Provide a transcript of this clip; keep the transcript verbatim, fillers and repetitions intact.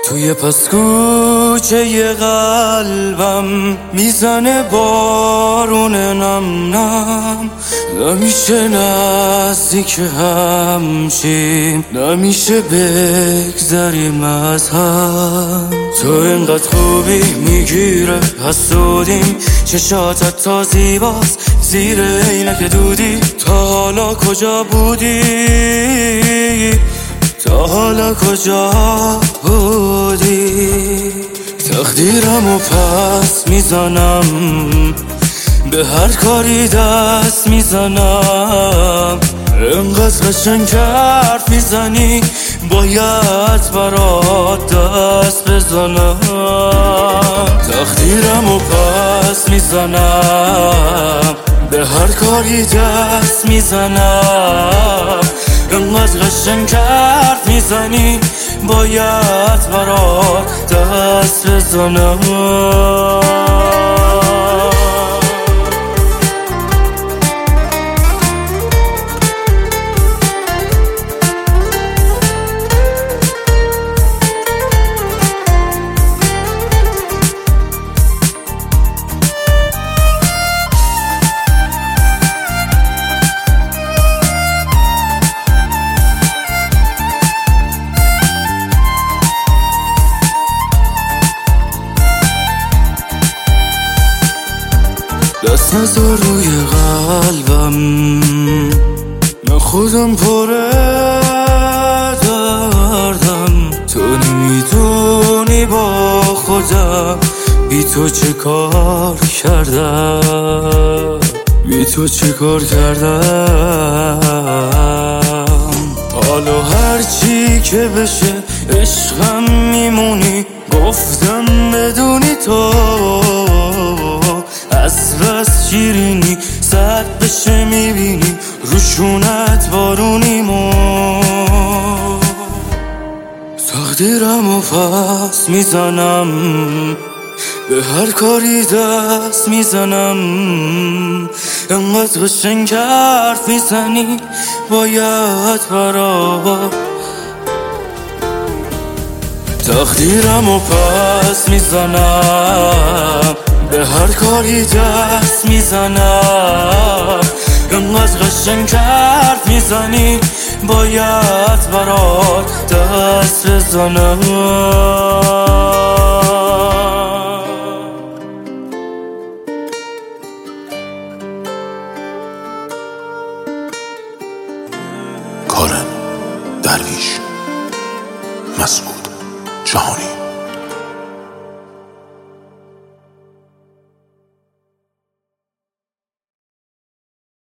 توی پس کوچه قلبم میزنه بارون نم نم. نمیشه نزدیک همشیم، نمیشه بگذریم از هم. تو اینقدر خوبی میگیره حسودیم، چشاتت تا زیباست زیر عینک دودی. تا حالا کجا بودی؟ تا حالا کجا بودی؟ تقدیرمو پس میزنم، به هر کاری دست میزنم. انقدر قشنگ حرف میزنی باید برات دست بزنم. تقدیرمو پس میزنم، به هر کاری دست میزنم. انقدر قشنگ حرف میزنی باید برات دست بزنم. دست نزار روی قلبم، من خودم پره دردم. تو نمیدونی با خودم بی تو چه کار کردم، بی تو چه کار کردم. حالا هرچی که بشه عشقم میمونی، گفتم بدونی تو از بس شیرینی. سرد بشه میبینی روشونت بارونیمو. تقدیرمو پس میزنم، به هر کاری دست میزنم. انقدر قشنگ حرف میزنی باید برات. تقدیرمو پس میزنم، به هر کاری دست میزنم. انقدر قشنگ حرف میزنی باید برات دست بزنم. کارن درویش، مسعود جهانی.